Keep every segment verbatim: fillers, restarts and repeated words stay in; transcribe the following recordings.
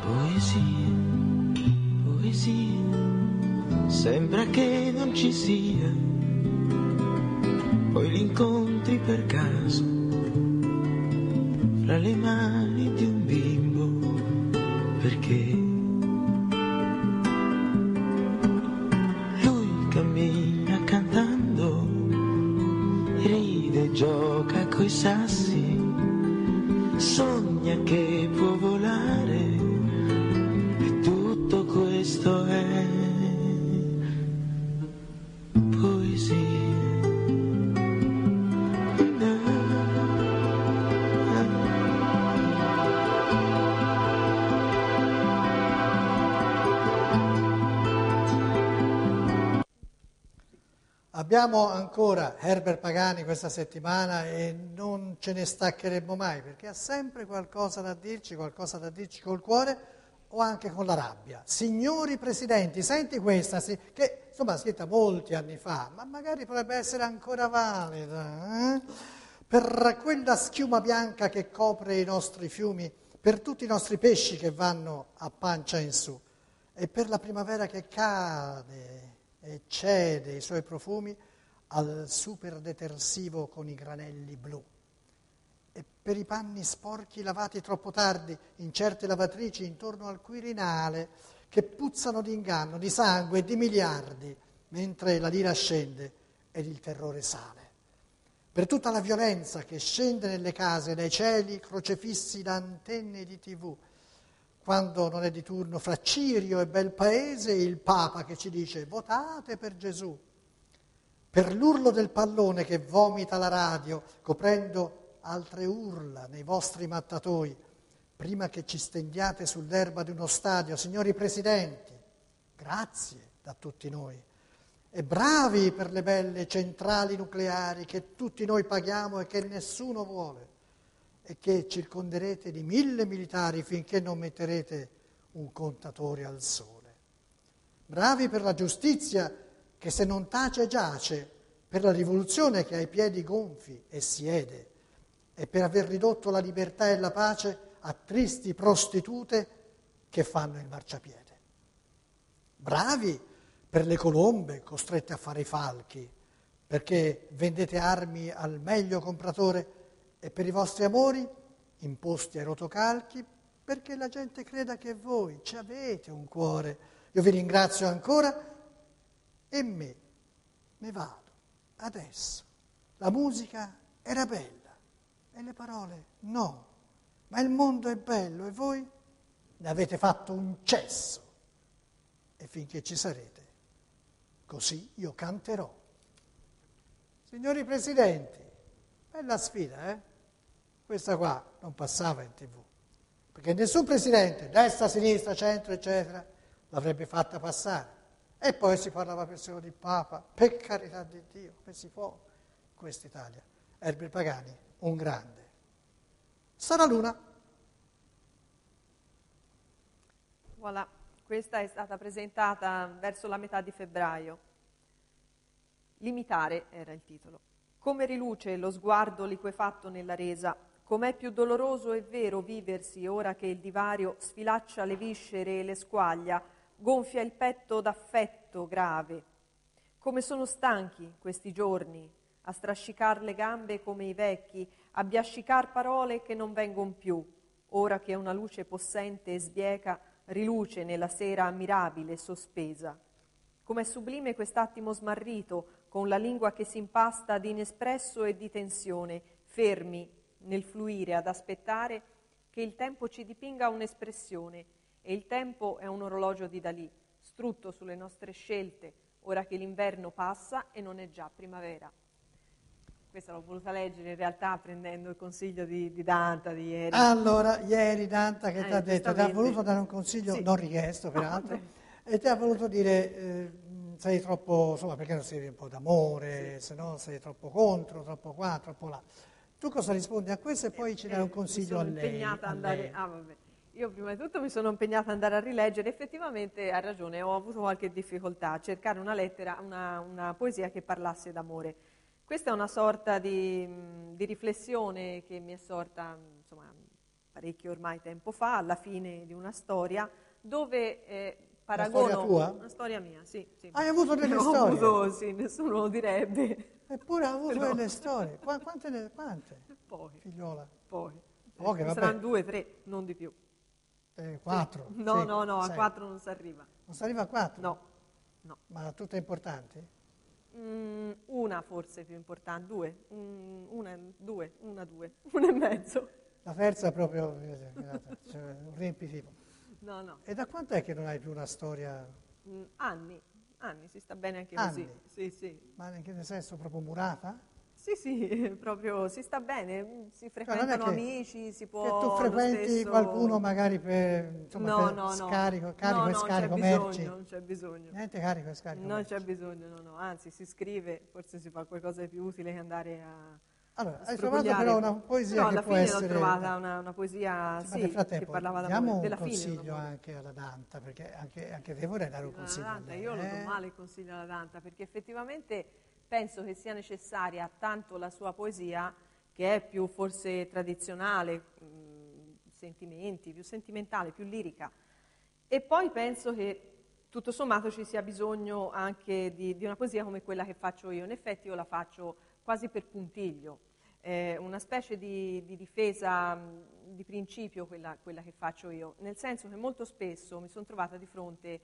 Poesia, poesia, sembra che non ci sia, poi li incontri per caso, fra le mani di un bimbo, perché lui cammina cantando, ride, gioca coi sassi, sogna che può volare. Tutto questo è poesia. Abbiamo ancora Herbert Pagani questa settimana e non ce ne staccheremo mai, perché ha sempre qualcosa da dirci, qualcosa da dirci col cuore o anche con la rabbia. Signori Presidenti, senti questa, sì, che insomma è scritta molti anni fa, ma magari potrebbe essere ancora valida, eh? Per quella schiuma bianca che copre i nostri fiumi, per tutti i nostri pesci che vanno a pancia in su, e per la primavera che cade e cede i suoi profumi al superdetersivo con i granelli blu. E per i panni sporchi lavati troppo tardi in certe lavatrici intorno al Quirinale, che puzzano di inganno, di sangue e di miliardi, mentre la lira scende ed il terrore sale. Per tutta la violenza che scende nelle case, dai cieli crocefissi da antenne di tivù, quando non è di turno fra Cirio e Belpaese il Papa che ci dice votate per Gesù. Per l'urlo del pallone che vomita la radio, coprendo altre urla nei vostri mattatoi, prima che ci stendiate sull'erba di uno stadio, signori Presidenti, grazie da tutti noi. E bravi per le belle centrali nucleari che tutti noi paghiamo e che nessuno vuole, e che circonderete di mille militari finché non metterete un contatore al sole. Bravi per la giustizia che se non tace giace, per la rivoluzione che ha i piedi gonfi e siede, e per aver ridotto la libertà e la pace a tristi prostitute che fanno il marciapiede. Bravi per le colombe costrette a fare i falchi, perché vendete armi al meglio compratore, e per i vostri amori imposti ai rotocalchi, perché la gente creda che voi ci avete un cuore. Io vi ringrazio ancora e me ne vado adesso. La musica era bella e le parole no, ma il mondo è bello e voi ne avete fatto un cesso. E finché ci sarete, così io canterò. Signori Presidenti, bella sfida, eh? Questa qua non passava in tivù, perché nessun presidente, destra, sinistra, centro, eccetera, l'avrebbe fatta passare. E poi si parlava persino di Papa, per carità di Dio, come si può in questa Italia? Herbert Pagani, un grande. Sara Luna. Voilà, questa è stata presentata verso la metà di febbraio. Limitare era il titolo. Come riluce lo sguardo liquefatto nella resa, com'è più doloroso e vero viversi ora che il divario sfilaccia le viscere e le squaglia, gonfia il petto d'affetto grave. Come sono stanchi questi giorni, a strascicar le gambe come i vecchi, a biascicar parole che non vengon più, ora che una luce possente e sbieca riluce nella sera ammirabile sospesa. Com'è sublime quest'attimo smarrito, con la lingua che si impasta di inespresso e di tensione, fermi nel fluire ad aspettare che il tempo ci dipinga un'espressione, e il tempo è un orologio di Dalì, strutto sulle nostre scelte, ora che l'inverno passa e non è già primavera. Questa l'ho voluta leggere in realtà prendendo il consiglio di, di Danta di ieri. Allora, ieri Danta che Eh, ti ha detto, ti ha voluto dare un consiglio sì. non richiesto peraltro, No, e ti ha voluto dire eh, sei troppo, insomma, perché non scrivi un po' d'amore, sì. se no sei troppo contro, troppo qua, troppo là. Tu cosa rispondi a questo e poi Eh, ci dai un consiglio mi a sono lei? impegnata a ad andare, lei. ah, vabbè. Io prima di tutto mi sono impegnata ad andare a rileggere, effettivamente ha ragione, ho avuto qualche difficoltà a cercare una lettera, una, una poesia che parlasse d'amore. Questa è una sorta di, di riflessione che mi è sorta, insomma, parecchio ormai tempo fa, alla fine di una storia, dove eh, Una paragono... storia tua? Una storia mia, sì. sì. Hai avuto delle Ho storie? avuto, sì, nessuno lo direbbe. Eppure ha avuto Però- delle storie. Qua- Quante, ne- quante? Poi, Figliola? poi. Poche, Ce ne vabbè. saranno due, tre, non di più. Eh, quattro? No, Sì, no, no, a sei. quattro non si arriva. Non si arriva a quattro? No, no. Ma tutte importanti? Mm, una forse più importante, due, Mm, una, due, una, due, una e mezzo. La terza è proprio eh, cioè, un riempitivo. No, no, E da quanto è che non hai più una storia? Mm, anni, anni, si sta bene anche Anni? così. Sì, sì. Ma in che senso proprio murata? Sì, sì, proprio si sta bene, mm, si Cioè, non è frequentano che- amici, si può... Che tu lo frequenti stesso- qualcuno magari per, insomma, No, per no, no. scarico, carico no, e no, scarico c'è merci? bisogno, non c'è bisogno. Niente carico e scarico Non merci. c'è bisogno, no, no, anzi si scrive, forse si fa qualcosa di più utile che andare a... Allora, a hai trovato sfrugogliare. però una poesia Però che alla può fine essere... l'ho trovata una, una poesia, Sì, sì, ma nel che frattempo parlava diamo d'amore, un della fine consiglio dell'amore. anche alla Danta, perché anche, anche te vorrei dare un Alla consiglio. Danta, a lei, io lo do eh? male il consiglio alla Danta, perché effettivamente penso che sia necessaria tanto la sua poesia, che è più forse tradizionale, mh, sentimenti, più sentimentale, più lirica. E poi penso che tutto sommato ci sia bisogno anche di, di una poesia come quella che faccio io. In effetti io la faccio quasi per puntiglio, eh, una specie di, di difesa mh, di principio quella, quella che faccio io, nel senso che molto spesso mi sono trovata di fronte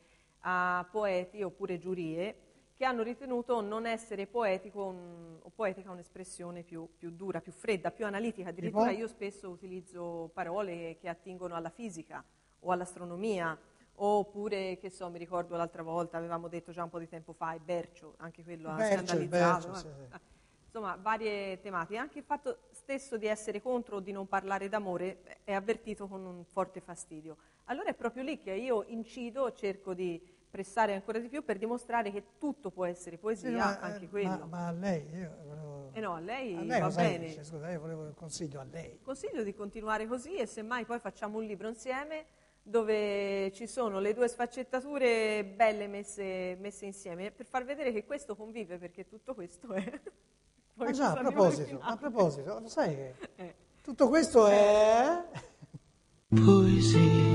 a poeti oppure giurie che hanno ritenuto non essere poetico un, o poetica un'espressione più, più dura, più fredda, più analitica. Addirittura Tipo? io spesso utilizzo parole che attingono alla fisica o all'astronomia, oppure, che so, mi ricordo l'altra volta, avevamo detto già un po' di tempo fa, il bercio, anche quello ha Bercio, il scandalizzato. bercio, eh. sì, sì. Insomma, varie tematiche. Anche il fatto stesso di essere contro o di non parlare d'amore è avvertito con un forte fastidio. Allora è proprio lì che io incido, cerco di pressare ancora di più per dimostrare che tutto può essere poesia, Sì, ma, anche eh, quello. ma, ma a lei, io volevo... Eh no, a lei a lei va cosa bene. dice? Scusa, io volevo un consiglio a lei. Consiglio di continuare così e semmai poi facciamo un libro insieme dove ci sono le due sfaccettature belle messe, messe insieme per far vedere che questo convive, perché tutto questo è... Poi Ah già, a ci arriva al proposito, finale. a proposito, lo sai che Eh. tutto questo è... Poesia.